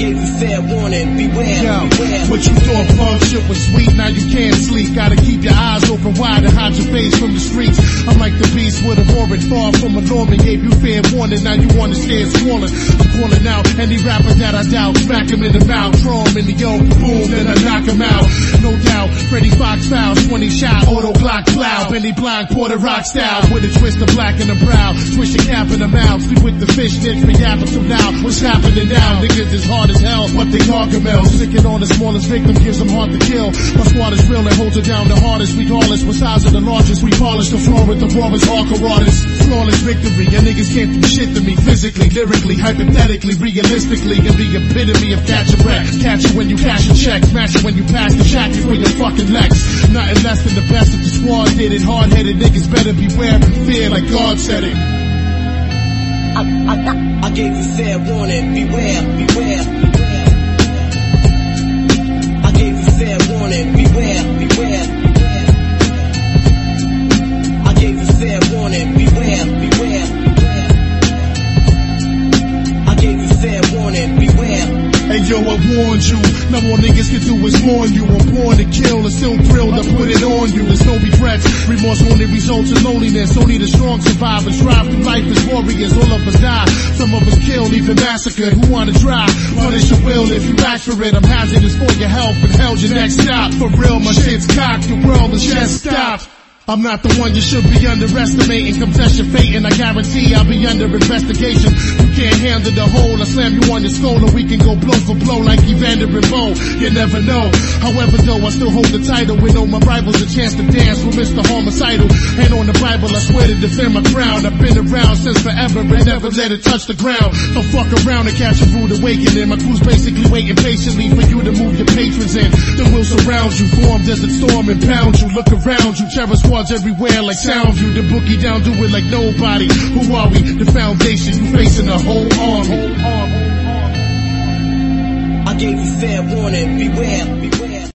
gave you fair warning, beware, beware. What you thought fun shit was sweet, now you can't sleep. Gotta keep your eyes open wide and hide your face from the streets. I'm like the beast with a warrant, far from a Norman. Gave you fair warning, now you wanna stay swollen. I'm calling out any rapper that I doubt. Smack him in the mouth, throw him in the yoke, boom, then I knock him out. No doubt, Freddie Fox foul, 20 shot, auto block plow. Benny Blind, Porter Rock style, with a twist of black in the brow. Twist your cap in the mouth, sleep with the fish sticks, be yapping so loud. What's happening now? Niggas is hard as hell, but they Gargamel. Sticking on the smallest victim gives them hard to kill. My squad is real and holds it down the hardest. Regardless, what size of the largest, we polish the floor with the rawest hardcore artists. Flawless victory, and niggas can't do shit to me. Physically, lyrically, hypothetically, realistically, and the epitome of catch a wreck. Catch it when you cash a check, smash it when you pass the shack for your fucking Lex. Nothing less than the best of the squad did it. Hard-headed niggas better beware and fear like God said it. I gave you fair warning, beware, beware, beware. I gave you fair warning, beware, beware, beware. I gave you fair warning, beware, beware, beware. I gave you fair warning, beware. Hey yo, I warned you, now all niggas can do is warn you. I'm born to kill and still thrilled, I put it on you. There's no regrets, remorse only results in loneliness. Only the strong survive and strive through life as warriors. All of us die, some of us killed, even massacred. Who wanna try? Punish your will if you ask for it. I'm hazardous for your health, and hell's your next stop. For real, my shit's cocked, the world is just stopped. I'm not the one you should be underestimating. Come test your fate and I guarantee I'll be under investigation. You can't handle the whole, I slam you on your skull and we can go blow for blow like Evander and Bo. You never know. However though, I still hold the title with all my rivals a chance to dance with Mr. Homicidal. And on the Bible I swear to defend my crown. I've been around since forever and never let it touch the ground. Don't fuck around and catch a rude awakening. My crew's basically waiting patiently for you to move your patrons in. Then we'll surround you, form desert storm and pound you. Look around you, terror squads everywhere like Soundview. The boogie down, do it like nobody. Who are we? The foundation, you facing a whole army. I gave you fair warning, beware, beware.